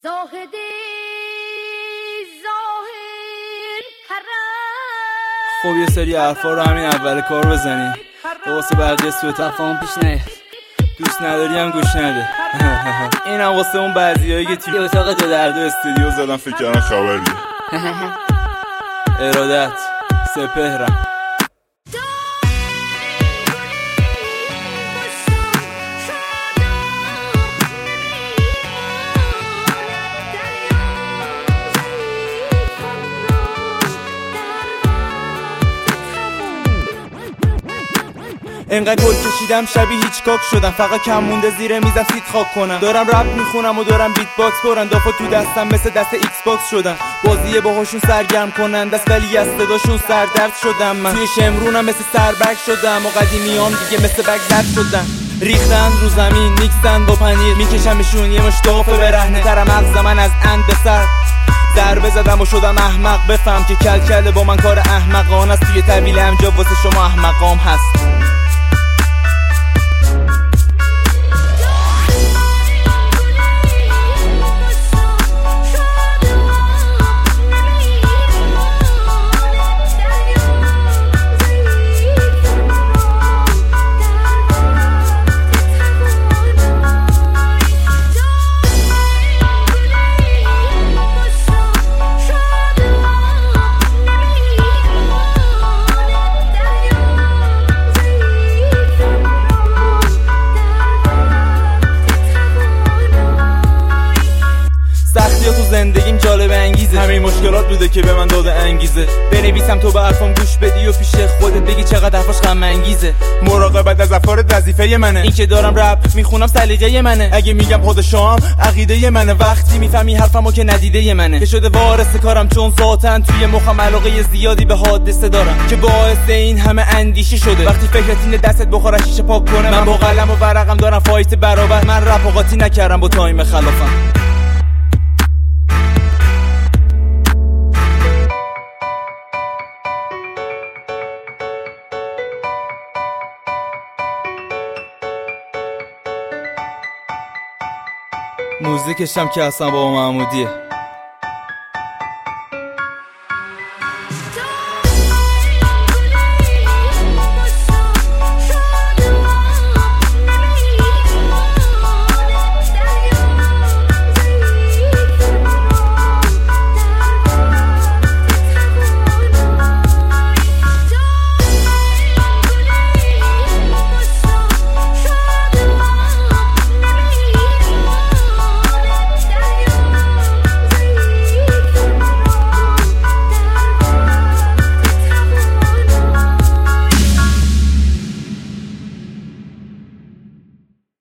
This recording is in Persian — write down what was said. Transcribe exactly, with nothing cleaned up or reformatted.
زاهدی زاهد حرم. خب یه سری حرفا رو همین اول کار بزنی واسه بقیه سوء تفاهم پیش نیاد. دوست نداری هم گوش نده. این هم واسه اون بعضیایی که توی اتاق دو در دو استودیو زدن فکر کردن خبریه. ارادت سپهرم. انقدر گل کشیدم شبیه هیچکاک شدم، فقط کم مونده زیر میزم سیت خاک کنم. دارم رپ میخونم و دارم بیت باکس کنم، دافا تو دستم مثل دست ایکس باکس شدم. بازی باهاشون سرگرم کنن دست، ولی از صداشون سردرد شدم. من توی شمرونم مثل سربک شدم و قدیمیام دیگه مثل بگ زد شدم. ریختن رو زمین میکسن با پنیر، میکشمشون یه مشتافه برهنه. تر مغز من از اند به سر ضربه زدم و شدم احمق. بفهم که کل کله با من کار احمقانه است. توی طویل امجا واسه شما احمقام هست. تو زندگیم جالب انگیزه، همین مشکلات بوده که به من داده انگیزه. بنویسم تو به حرفام گوش بدی و پیش خودت بگی چقدر حرفاش غم انگیزه. مراقبت از افکارت وظیفه منه، این که دارم رپ میخونم سلیقه منه. اگه میگم پادشاهم عقیده منه، وقتی میفهمی حرفمو که ندیده منه. که شده وارث کارم چون ذاتن توی مخم علاقه زیادی به حادثه دارم، که باعث این همه اندیشه شده. وقتی فکرت اینه دستت بخوره شیشه پاک کنه، من با قلم و ورقم دارم فایت برابر. من رپ و قاطی نکردم با تایم خلافم. موزیکشم که اصلا با محمودیه.